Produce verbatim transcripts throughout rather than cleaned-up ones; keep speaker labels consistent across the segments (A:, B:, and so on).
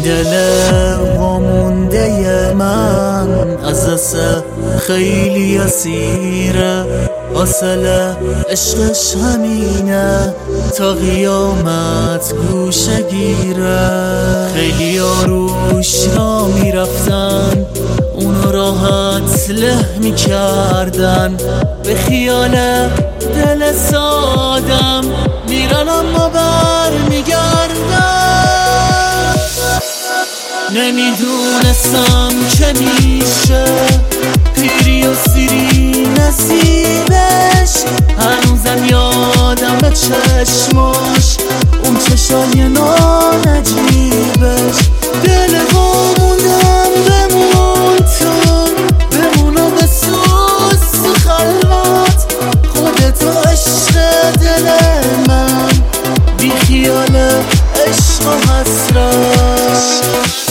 A: دل وامونده من از دست خیلی اسیره، حاصل عشقش همینه تا قیامت گوشه گیره. خیلی روش را میرفتن، اونو راحت له میکردن، به خیال دل سادم میرن اما بر میگردن. نمیدونستم که میشه پیری و سیری نصیبش، هنوزم یادم به چشماش اون چشای نانجیبش. دل موندم بمون تو، بمونو به سوز تو خلوت، خودتو عشق دل من، بی خیال عشق و حسرت.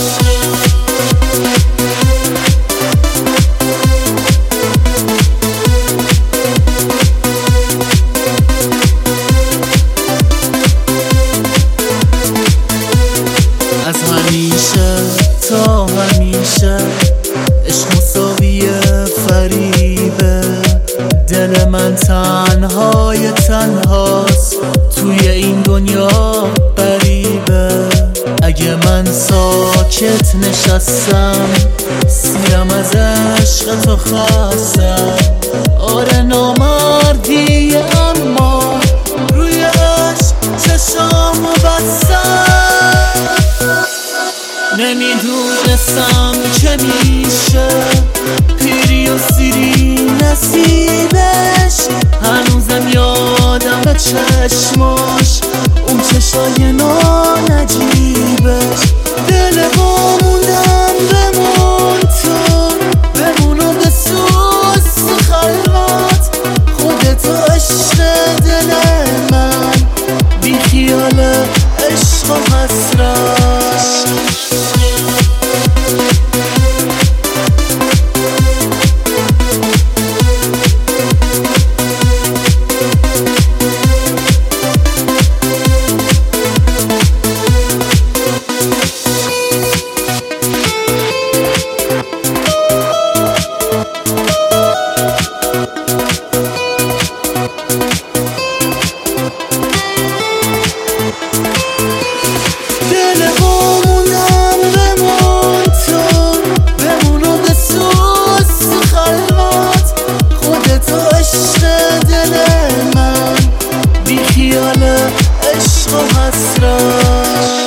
A: از همیشه تا همیشه عشق مساوی فریبه، دل من تنهای تنهاست توی این دنیا غریبه. اگه من ساکت نشستم سیرم از عشق تو خستم، آره نامردی اما روی عشق چشامو بستم. نمیدونستم که میشه پیری و سیری نصیبش، هنوزم یادم به چشماش اون چشای نانجیبش. دل موندم بمون تو، بمونو به سوز تو خلوت، خودتو عشق دل من، بی خیال عشق و حسرت. عشق و حسرت.